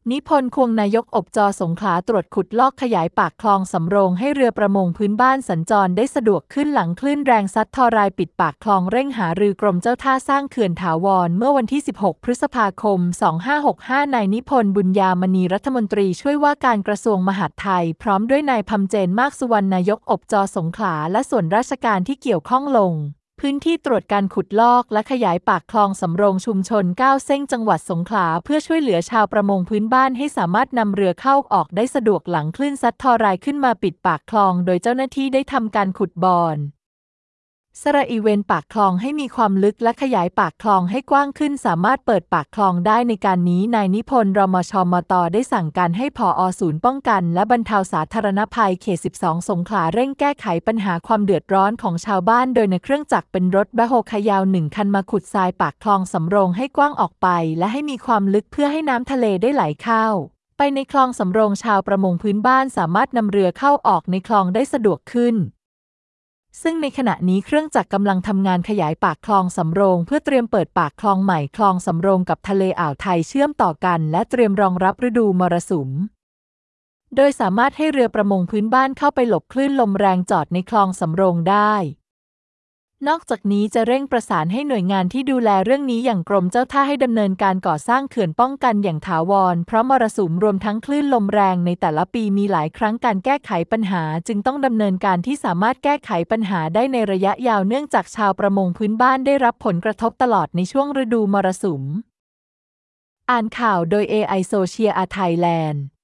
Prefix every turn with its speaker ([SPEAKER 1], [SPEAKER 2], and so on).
[SPEAKER 1] นิพนธ์ควงนายกอบจ.สงขลาตรวจขุดลอกขยายปากคลองสำโรงให้เรือประมงพื้นบ้านสัญจรได้สะดวกขึ้นหลังคลื่นแรงซัดทอรายปิดปากคลองเร่งหารือกรมเจ้าท่าสร้างเขื่อนถาวรเมื่อวันที่ 16 พฤษภาคม 2565 นายนิพนธ์บุญญามณีรัฐมนตรีช่วยว่าการกระทรวงมหาดไทยพร้อมด้วยนายพำเจนมากสุวรรณนายกอบจ.สงขลาและส่วนราชการที่เกี่ยวข้องลงพื้นที่ตรวจการขุดลอกและขยายปากคลองสำโรงชุมชน9เส้งจังหวัดสงขลาเพื่อช่วยเหลือชาวประมงพื้นบ้านให้สามารถนำเรือเข้าออกได้สะดวกหลังคลื่นซัดทอรายขึ้นมาปิดปากคลองโดยเจ้าหน้าที่ได้ทำการขุดบอนสระอีเวนปากคลองให้มีความลึกและขยายปากคลองให้กว้างขึ้นสามารถเปิดปากคลองได้ในการนี้นายนิพนธ์รมชมตได้สั่งการให้ผอ.ศูนย์ป้องกันและบรรเทาสาธารณภัยเขต 12 สงขลาเร่งแก้ไขปัญหาความเดือดร้อนของชาวบ้านโดยนำเครื่องจักรเป็นรถแบ็คโฮขยาว1 คันมาขุดทรายปากคลองสำโรงให้กว้างออกไปและให้มีความลึกเพื่อให้น้ำทะเลได้ไหลเข้าไปในคลองสำโรงชาวประมงพื้นบ้านสามารถนำเรือเข้าออกในคลองได้สะดวกขึ้นซึ่งในขณะนี้เครื่องจักรกำลังทำงานขยายปากคลองสำโรงเพื่อเตรียมเปิดปากคลองใหม่คลองสำโรงกับทะเลอ่าวไทยเชื่อมต่อกันและเตรียมรองรับฤดูมรสุมโดยสามารถให้เรือประมงพื้นบ้านเข้าไปหลบคลื่นลมแรงจอดในคลองสำโรงได้นอกจากนี้จะเร่งประสานให้หน่วยงานที่ดูแลเรื่องนี้อย่างกรมเจ้าท่าให้ดำเนินการก่อสร้างเขื่อนป้องกันอย่างถาวรเพราะมรสุมรวมทั้งคลื่นลมแรงในแต่ละปีมีหลายครั้งการแก้ไขปัญหาจึงต้องดำเนินการที่สามารถแก้ไขปัญหาได้ในระยะยาวเนื่องจากชาวประมงพื้นบ้านได้รับผลกระทบตลอดในช่วงฤดูมรสุมอ่านข่าวโดย AI Social Thailand